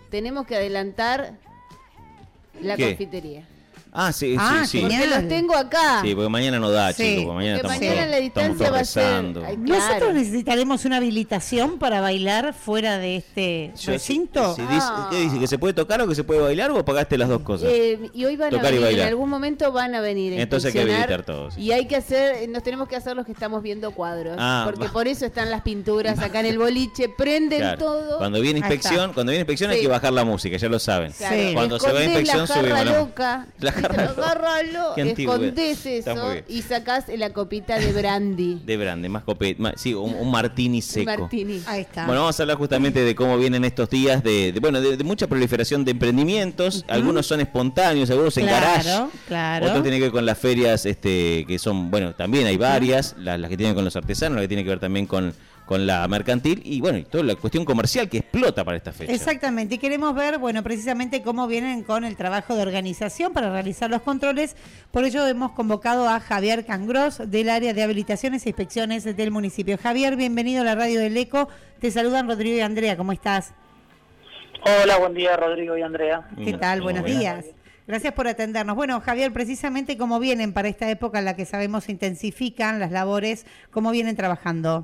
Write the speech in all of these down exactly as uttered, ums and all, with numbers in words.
tenemos que adelantar la ¿Qué? confitería. Ah, sí, Ah, sí, sí. Porque los tengo acá. Sí, porque mañana no da, Sí. chicos. Porque mañana Porque estamos, mañana todos- la distancia estamos todos va a ser- rezando. Ay, Nosotros claro. necesitaremos una habilitación para bailar fuera de este Yo- recinto. si dice- Ah. ¿Qué dice? ¿Que se puede tocar o que se puede bailar o pagaste las dos cosas? Eh, y hoy van Tocar a y venir, en bailar. algún momento van a venir a Entonces hay que inspeccionar, habilitar todos. y hay que hacer, nos tenemos que hacer los que estamos viendo cuadros, Ah, porque va. por eso están las pinturas acá en el boliche, prenden Claro. todo. Cuando viene Ahí inspección, está. cuando viene inspección Sí. hay que bajar la música, ya lo saben. Claro, Sí. Cuando se va a escondés inspección la jarra subimos la- loca, La jarra ¿viste? loca. Agárralo, Qué antigüedad. escondés Está muy eso bien. y sacás la copita de brandy. De grande, más copete, más- sí, un, un martini seco. Martini. Ahí está. Bueno, vamos a hablar justamente de cómo vienen estos días de, de- bueno, de, de mucha proliferación de emprendimientos. Algunos son espontáneos, algunos en Claro, garage. claro. Otros tienen que ver con las ferias, este, que son, bueno, también hay varias, las, las que tienen con los artesanos, las que tienen que ver también con, con la mercantil y bueno, y toda la cuestión comercial que explota para esta fecha. Exactamente, y queremos ver, bueno, precisamente cómo vienen con el trabajo de organización para realizar los controles. Por ello hemos convocado a Javier Cangros del área de habilitaciones e inspecciones del municipio. Javier, bienvenido a la radio del Eco. Te saludan Rodrigo y Andrea, ¿cómo estás? Hola, buen día Rodrigo y Andrea. ¿Qué tal? Muy Buenos bien. días. Gracias por atendernos. Bueno, Javier, precisamente cómo vienen para esta época en la que sabemos se intensifican las labores, ¿cómo vienen trabajando?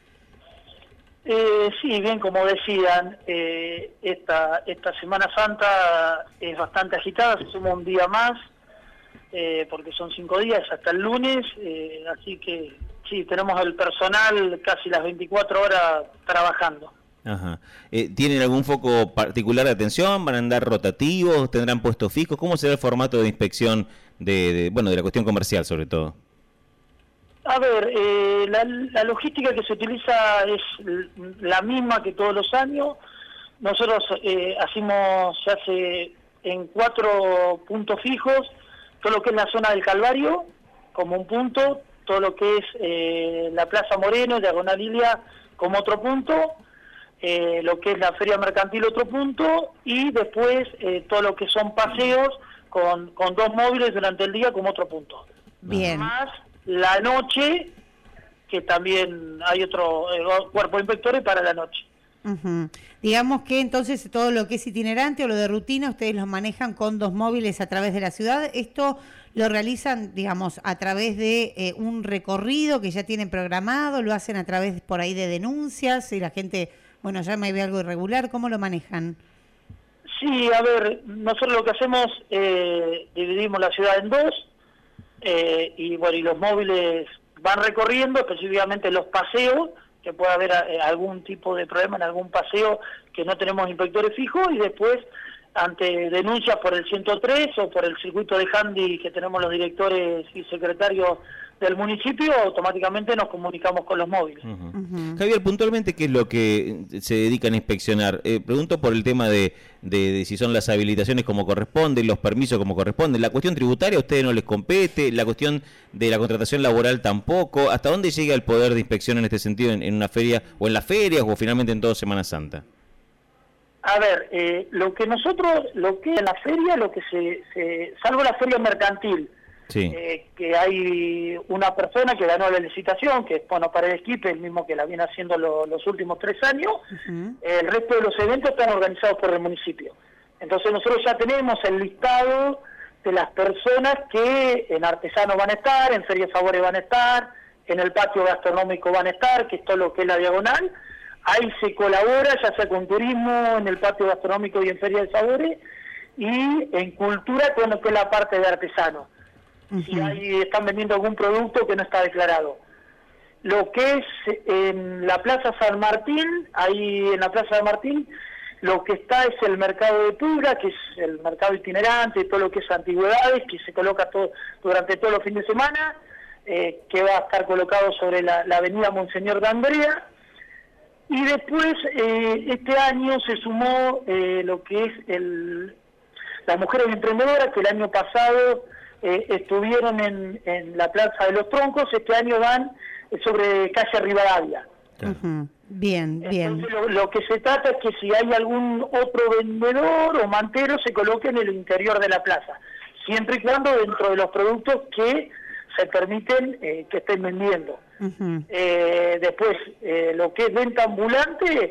Eh, sí, bien, como decían, eh, esta, esta Semana Santa es bastante agitada, se suma un día más, eh, porque son cinco días hasta el lunes, eh, así que sí, tenemos el personal casi las veinticuatro horas trabajando. Ajá. Eh, ¿Tienen algún foco particular de atención? ¿Van a andar rotativos? ¿Tendrán puestos fijos? ¿Cómo será el formato de inspección de, de bueno, de la cuestión comercial sobre todo? A ver, eh, la, la logística que se utiliza es l- la misma que todos los años. Nosotros eh, hacemos, se hace en cuatro puntos fijos, todo lo que es la zona del Calvario como un punto, todo lo que es eh, la Plaza Moreno, Diagonal Ilia como otro punto, eh, lo que es la Feria Mercantil otro punto, y después eh, todo lo que son paseos con, con dos móviles durante el día como otro punto. Bien. Más la noche, que también hay otro eh, cuerpo de inspectores para la noche. Ujú. Digamos que entonces todo lo que es itinerante o lo de rutina ustedes lo manejan con dos móviles a través de la ciudad. Esto lo realizan, digamos, a través de eh, un recorrido que ya tienen programado, lo hacen a través por ahí de denuncias y la gente, bueno, ya me ve algo irregular, ¿cómo lo manejan? Sí, a ver, nosotros lo que hacemos, eh, dividimos la ciudad en dos, eh, y bueno, y los móviles van recorriendo, específicamente los paseos, que puede haber eh, algún tipo de problema en algún paseo que no tenemos inspectores fijos, y después ante denuncias por el ciento tres o por el circuito de handy que tenemos los directores y secretarios del municipio, automáticamente nos comunicamos con los móviles. Ujú. Ujú. Javier, puntualmente, ¿qué es lo que se dedican a inspeccionar? Eh, pregunto por el tema de, de, de si son las habilitaciones como corresponde, los permisos como corresponde. La cuestión tributaria a ustedes no les compete, la cuestión de la contratación laboral tampoco. ¿Hasta dónde llega el poder de inspección en este sentido en, en una feria, o en las ferias, o finalmente en toda Semana Santa? A ver, eh, lo que nosotros, lo que en la feria, lo que se, se salvo la feria mercantil, Sí. eh, que hay una persona que ganó la licitación, que es Pono Paredes Quipe, el mismo que la viene haciendo lo- los últimos tres años. Ujú. El resto de los eventos están organizados por el municipio. Entonces nosotros ya tenemos el listado de las personas que en Artesanos van a estar, en Feria de Sabores van a estar, en el patio gastronómico van a estar, que es todo lo que es la diagonal. Ahí se colabora, ya sea con turismo, en el patio gastronómico y en Feria de Sabores, y en cultura con lo que es la parte de artesanos. Si ahí están vendiendo algún producto que no está declarado. Lo que es en la Plaza San Martín, ahí en la Plaza San Martín, lo que está es el mercado de pulga, que es el mercado itinerante, todo lo que es antigüedades, que se coloca todo durante todos los fines de semana, eh, que va a estar colocado sobre la, la avenida Monseñor de Andrea. Y después, eh, este año se sumó eh, lo que es el, las mujeres emprendedoras, que el año pasado eh, estuvieron en, en la Plaza de los Troncos, este año van sobre calle Rivadavia. Ujú. Bien, bien. Entonces lo, lo que se trata es que si hay algún otro vendedor o mantero se coloque en el interior de la plaza, siempre y cuando dentro de los productos que se permiten eh, que estén vendiendo. Ujú. Eh, después, eh, lo que es venta ambulante,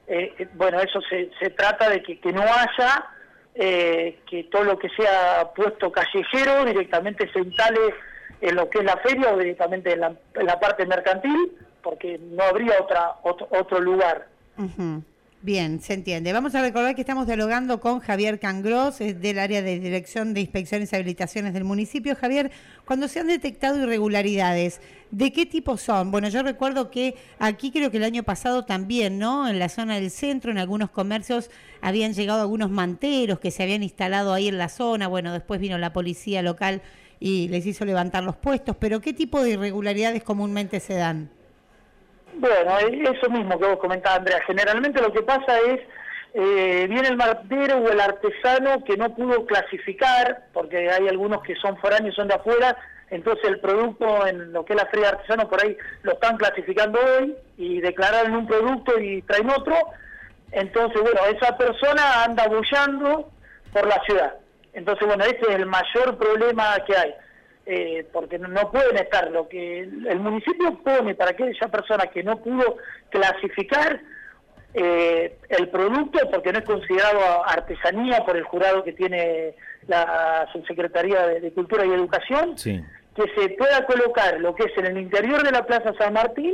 eh, bueno, eso se, se trata de que, que no haya, eh, que todo lo que sea puesto callejero directamente se instale en lo que es la feria o directamente en la, en la parte mercantil, porque no habría otra otro, otro lugar. Uh-huh. Bien, se entiende. Vamos a recordar que estamos dialogando con Javier Cangros, del área de Dirección de Inspecciones y Habilitaciones del municipio. Javier, cuando se han detectado irregularidades, ¿de qué tipo son? Bueno, yo recuerdo que aquí creo que el año pasado también, ¿no? En la zona del centro, en algunos comercios, habían llegado algunos manteros que se habían instalado ahí en la zona. Bueno, después vino la policía local y les hizo levantar los puestos. Pero ¿qué tipo de irregularidades comúnmente se dan? Bueno, eso mismo que vos comentabas, Andrea. Generalmente lo que pasa es, eh, viene el mantero o el artesano que no pudo clasificar, porque hay algunos que son foráneos y son de afuera, entonces el producto en lo que es la feria de artesanos por ahí lo están clasificando hoy y declararon un producto y traen otro. Entonces, bueno, esa persona anda bullando por la ciudad. Entonces, bueno, ese es el mayor problema que hay. Eh, porque no, no pueden estar, lo que el, el municipio pone para aquella persona que no pudo clasificar eh, el producto, porque no es considerado artesanía por el jurado que tiene la Subsecretaría de, de Cultura y Educación, sí, que se pueda colocar lo que es en el interior de la Plaza San Martín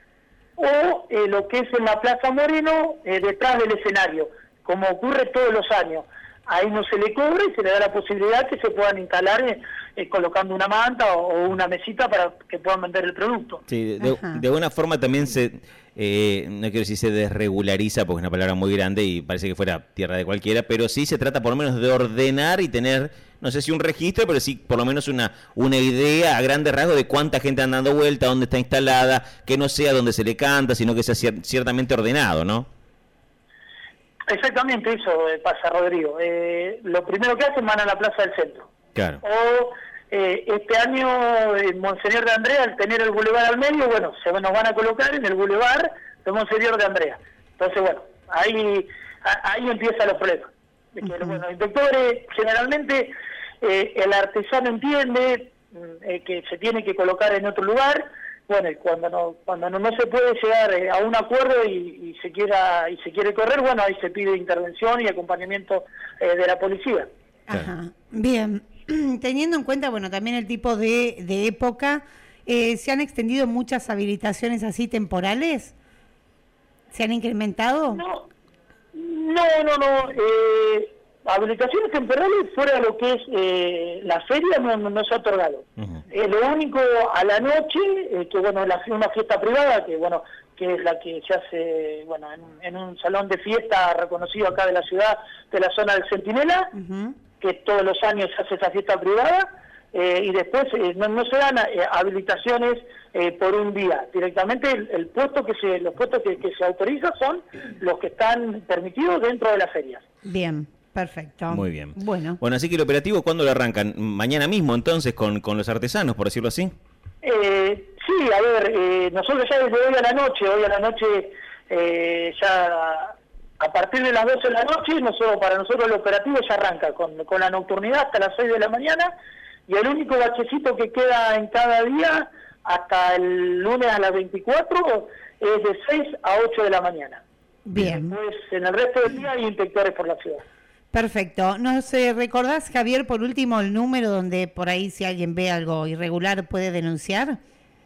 o eh, lo que es en la Plaza Moreno, eh, detrás del escenario, como ocurre todos los años. Ahí no se le cobra y se le da la posibilidad que se puedan instalar eh, eh, colocando una manta o, o una mesita para que puedan vender el producto. Sí, de, de alguna forma también se, eh, no quiero decir se desregulariza, porque es una palabra muy grande y parece que fuera tierra de cualquiera, pero sí se trata por lo menos de ordenar y tener, no sé si un registro, pero sí por lo menos una, una idea a grandes rasgos de cuánta gente anda dando vuelta, dónde está instalada, que no sea donde se le canta, sino que sea cier- ciertamente ordenado, ¿no? Exactamente eso eh, pasa, Rodrigo. Eh, lo primero que hacen van a la Plaza del Centro. Claro. O eh, este año eh, Monseñor de Andrea, al tener el bulevar al medio, bueno, se nos van a colocar en el bulevar de Monseñor de Andrea. Entonces, bueno, ahí a, ahí empiezan los problemas. De que, uh-huh. Bueno, los inspectores, generalmente eh, el artesano entiende eh, que se tiene que colocar en otro lugar. Bueno, y cuando no cuando no, no se puede llegar eh, a un acuerdo y, y se quiera y se quiere correr, bueno, ahí se pide intervención y acompañamiento eh, de la policía. Ajá. Bien, teniendo en cuenta, bueno, también el tipo de, de época, eh, ¿se han extendido muchas habilitaciones así temporales? ¿Se han incrementado? No, no, no, no. Eh, habilitaciones temporales fuera de lo que es eh, la feria no, no, no se ha otorgado. Uh-huh. Eh, lo único a la noche, eh, que bueno, la, una fiesta privada, que bueno, que es la que se hace, bueno, en, en un salón de fiesta reconocido acá de la ciudad, de la zona del Centinela, uh-huh. que todos los años se hace esa fiesta privada, eh, y después eh, no, no se dan eh, habilitaciones eh, por un día. Directamente el, el puesto que se, los puestos que, que se autorizan son los que están permitidos dentro de las ferias. Bien. Perfecto. Muy bien. Bueno. Bueno, así que el operativo, ¿cuándo lo arrancan? ¿Mañana mismo, entonces, con, con los artesanos, por decirlo así? Eh, sí, a ver, eh, nosotros ya desde hoy a la noche, hoy a la noche, eh, ya a partir de las doce de la noche, nosotros, para nosotros el operativo ya arranca con, con la nocturnidad hasta las seis de la mañana, y el único bachecito que queda en cada día, hasta el lunes a las veinticuatro, es de seis a ocho de la mañana. Bien. Después, en el resto del día hay inspectores por la ciudad. Perfecto. ¿Nos eh, recordás, Javier, por último, el número donde por ahí si alguien ve algo irregular puede denunciar?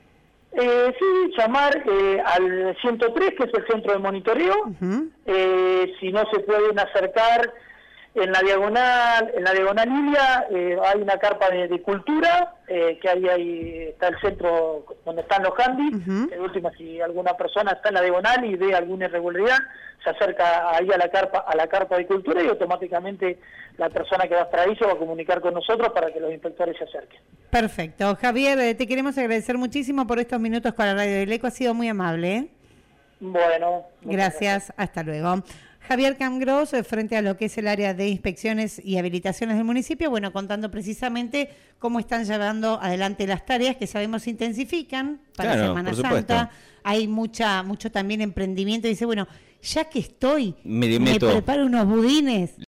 Eh, sí, llamar eh, al ciento tres, que es el centro de monitoreo. Uh-huh. Eh, si no se pueden acercar en la diagonal, en la diagonal Lilia, eh, hay una carpa de, de cultura, eh, que ahí, ahí está el centro donde están los handys. Uh-huh. De última, si alguna persona está en la diagonal y ve alguna irregularidad, se acerca ahí a la carpa a la carpa de cultura y automáticamente la persona que va a estar ahí se va a comunicar con nosotros para que los inspectores se acerquen. Perfecto. Javier, te queremos agradecer muchísimo por estos minutos con la Radio del Eco. Ha sido muy amable, ¿eh? Bueno. Gracias. gracias. Hasta luego. Javier Cangros, frente a lo que es el área de inspecciones y habilitaciones del municipio, bueno, contando precisamente cómo están llevando adelante las tareas que sabemos se intensifican para claro, Semana Santa. Hay mucha mucho también emprendimiento. Dice, bueno, ya que estoy, me, me preparo unos budines.